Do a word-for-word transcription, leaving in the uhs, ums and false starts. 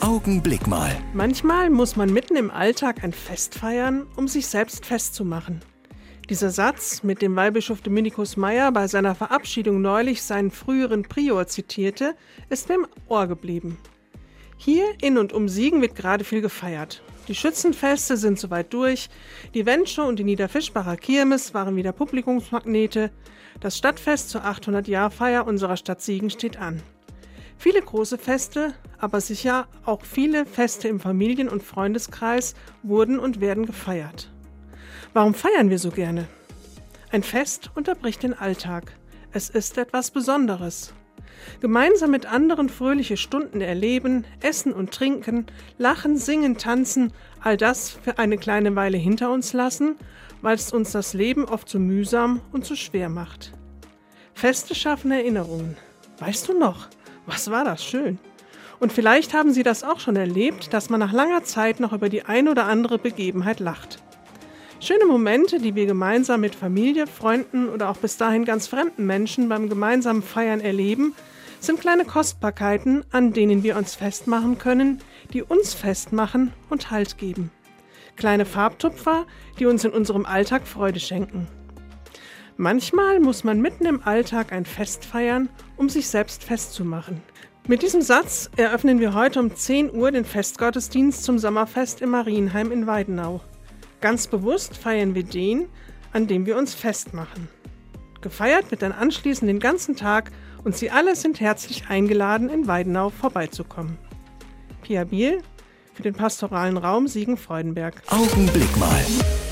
Augenblick mal. Manchmal muss man mitten im Alltag ein Fest feiern, um sich selbst festzumachen. Dieser Satz, mit dem Weihbischof Dominikus Meier bei seiner Verabschiedung neulich seinen früheren Prior zitierte, ist mir im Ohr geblieben. Hier in und um Siegen wird gerade viel gefeiert. Die Schützenfeste sind soweit durch, die Wenschow und die Niederfischbacher Kirmes waren wieder Publikumsmagnete, das Stadtfest zur achthundert-Jahr-Feier unserer Stadt Siegen steht an. Viele große Feste, aber sicher auch viele Feste im Familien- und Freundeskreis wurden und werden gefeiert. Warum feiern wir so gerne? Ein Fest unterbricht den Alltag. Es ist etwas Besonderes. Gemeinsam mit anderen fröhliche Stunden erleben, essen und trinken, lachen, singen, tanzen, all das für eine kleine Weile hinter uns lassen, weil es uns das Leben oft zu mühsam und zu schwer macht. Feste schaffen Erinnerungen. Weißt du noch? Was war das schön? Und vielleicht haben Sie das auch schon erlebt, dass man nach langer Zeit noch über die ein oder andere Begebenheit lacht. Schöne Momente, die wir gemeinsam mit Familie, Freunden oder auch bis dahin ganz fremden Menschen beim gemeinsamen Feiern erleben, sind kleine Kostbarkeiten, an denen wir uns festmachen können, die uns festmachen und Halt geben. Kleine Farbtupfer, die uns in unserem Alltag Freude schenken. Manchmal muss man mitten im Alltag ein Fest feiern, um sich selbst festzumachen. Mit diesem Satz eröffnen wir heute um zehn Uhr den Festgottesdienst zum Sommerfest im Marienheim in Weidenau. Ganz bewusst feiern wir den, an dem wir uns festmachen. Gefeiert wird dann anschließend den ganzen Tag und Sie alle sind herzlich eingeladen, in Weidenau vorbeizukommen. Pia Biel für den pastoralen Raum Siegen-Freudenberg. Augenblick mal.